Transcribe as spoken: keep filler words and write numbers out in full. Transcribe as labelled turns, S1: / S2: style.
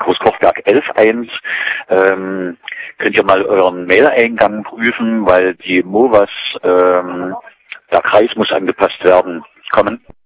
S1: Großkochberg elf eins. Ähm, könnt ihr mal euren Mail-Eingang prüfen, weil die M O W A S, ähm, der Kreis muss angepasst werden, kommen.